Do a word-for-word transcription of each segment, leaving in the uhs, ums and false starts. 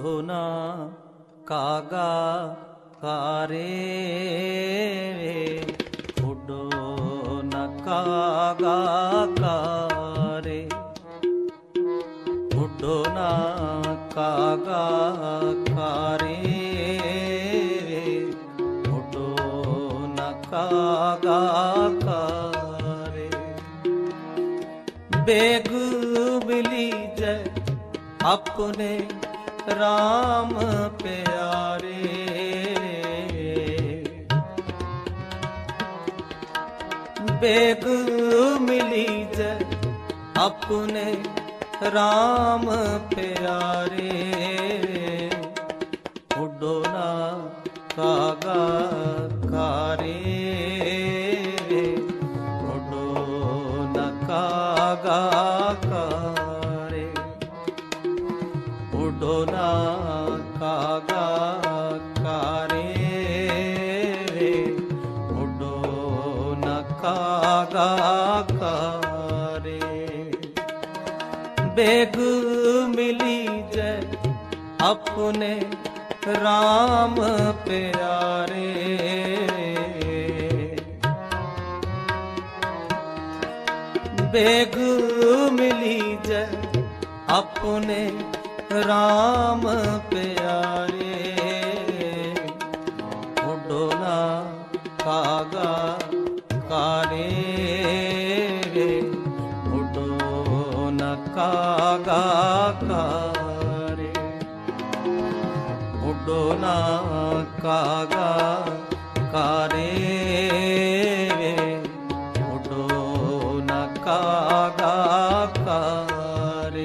ना कागा कारे उडो न कागा कारे उडो न कागा कारे उडो न कागा कारे बेग मिली जय अपने राम प्यारे बेग मिली जय अपने राम प्यारे उडो ना कागा कारे उडो न कागा कारे उडो ना कागा कारे उडो न कागा कारे बेग मिली जय अपने राम प्यारे बेग मिली जय अपने राम प्यारे उडो ना कागा कारे उडो न कागा कारे उडो ना कागा कारे उडो न कागा कारे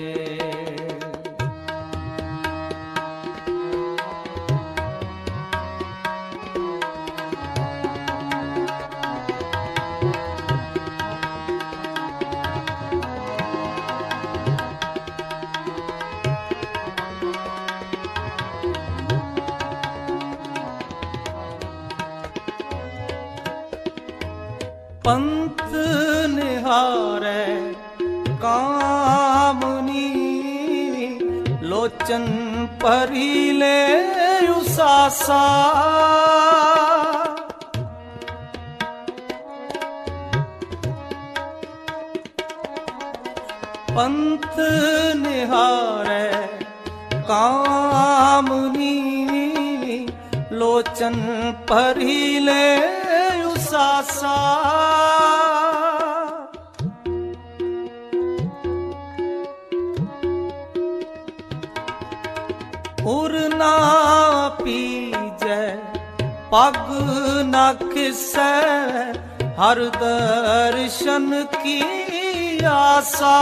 पंथ निहारे कामनी लोचन परिले उसासा पंथ निहारे कामनी लोचन परिले उसासा उरना पीजै पग न खिसै हर दर्शन की आसा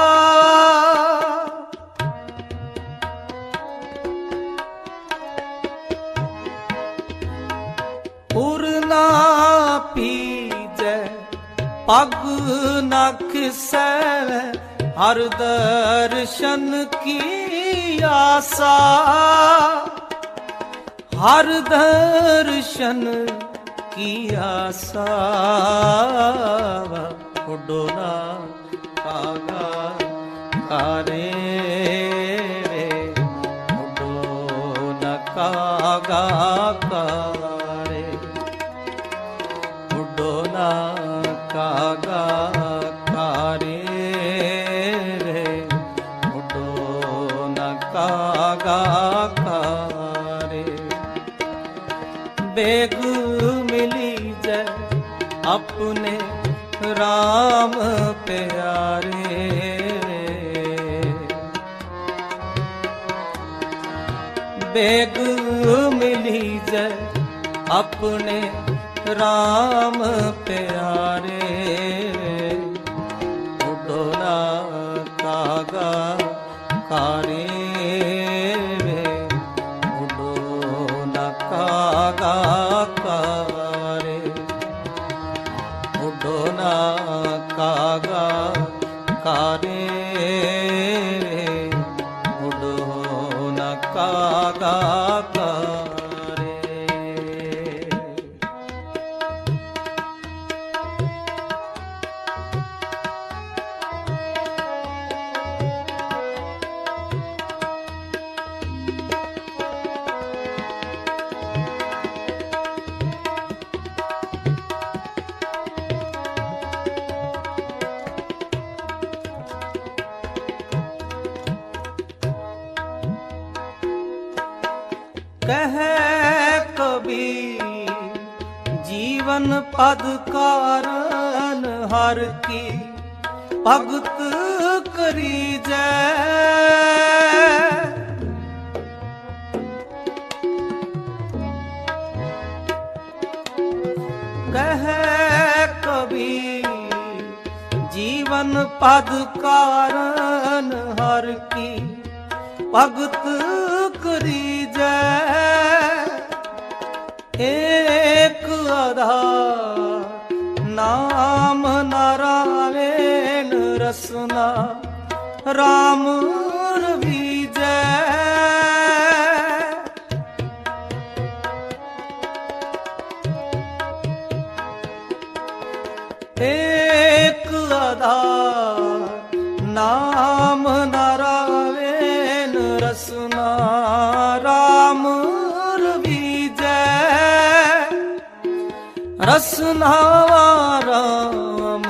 उरना पीजै पग न खिसै हर दर्शन की आसा हर दर्शन की आसा उडो ना कागा कारे उडो न कागा कारे उडो ना कागा कारे उडो न कागा कारे बेग मिली जय अपने राम प्यारे बेग मिली जय अपने राम प्यारे उडो ना कागा कारे उडो न कागा कारे उडो ना कागा कारे उडो न कागा कारे जीवन पद कारण हर की भगत करी जय। कह कबीर जीवन पद कारण हर की भगत करी जय। एक आधार नाम नारायण रसना राम रविजय। एक आधार नाम नारायण रसना राम रसना राम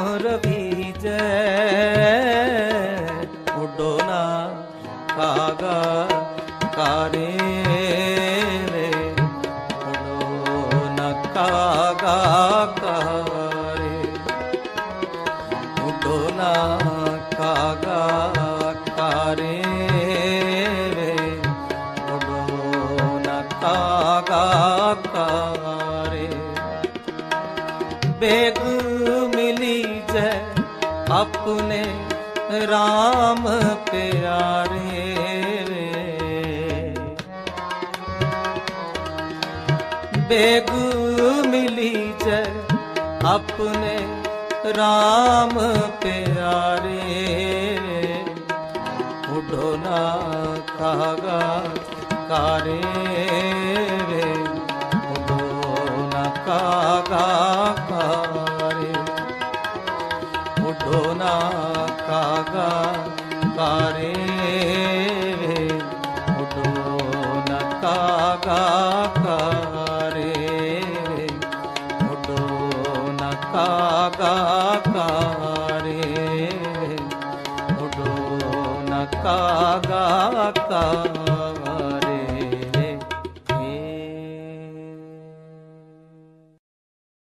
रविजय। उडो ना कागा कारे रे उडो ना कागा कारे। उडो ना कागा कारे रे उडो ना कागा कारे। बेग मिली जय अपने राम प्यारे रे। बेग मिली जय अपने राम प्यारे रे। उडो ना कागा कारे रे उडो ना कागा कारे। उडो ना कागा कारे रे उडो ना कागा कारे। उडो ना कागा कारे उडो ना कागा कारे।